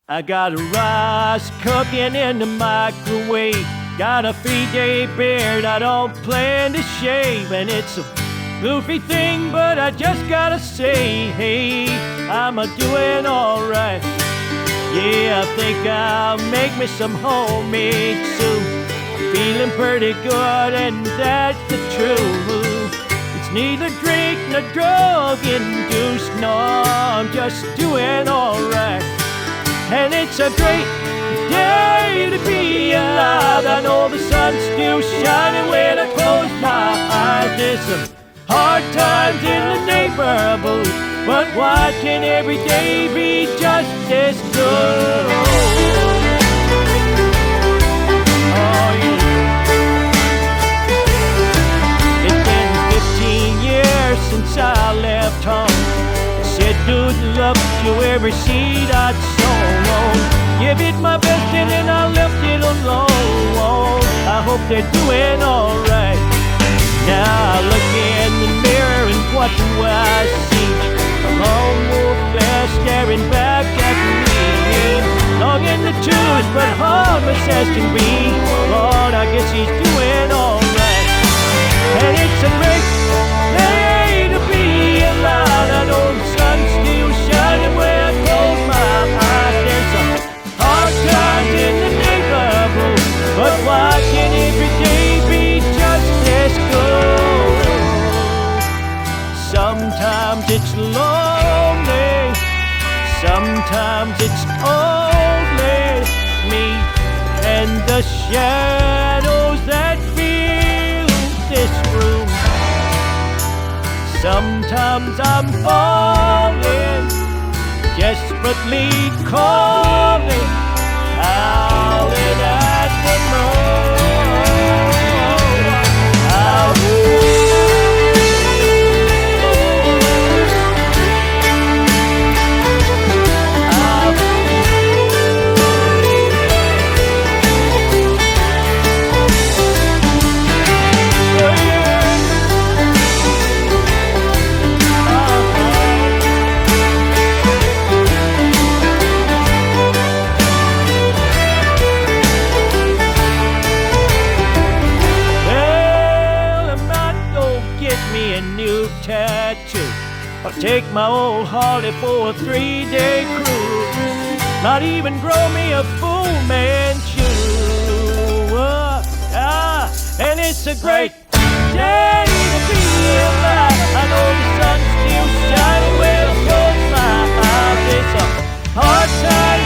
I got a rice cooking in the microwave. Got a 3-day beard I don't plan to shave. And it's a goofy thing, but I just gotta say, hey, I'm a-doing alright. Yeah, I think I'll make me some homemade soup. Feeling pretty good, and that's the truth. It's neither drink nor drug induced. No, I'm just doing alright. And it's a great day to be alive. I know the sun's still shining when I close my eyes. There's some hard times in the neighborhood, but why can't every day be just as good? Oh, yeah. It's been 15 years since I left home. Said good luck to every seed I'd sown. Give it my best and then I left it alone. I hope they're doing alright. Now I look in the mirror and what do I see? A lone wolf bear staring back at me. Long in the tooth but harmless as can be. Lord, I guess he's doing alright. And it's a great day to be alive. I know the sun's still shining when I close my eyes. There's some hard times in the neighborhood, but why can't every day be just as good? Sometimes it's lonely, sometimes it's only me and the shadows that fill this room. Sometimes I'm falling, desperately calling, howling at the moon. I'll take my old Harley for a 3-day cruise. Not even grow me a Fu Manchu. And it's a great day to be alive. I know the sun's still shining when I close my eyes. It's a hard time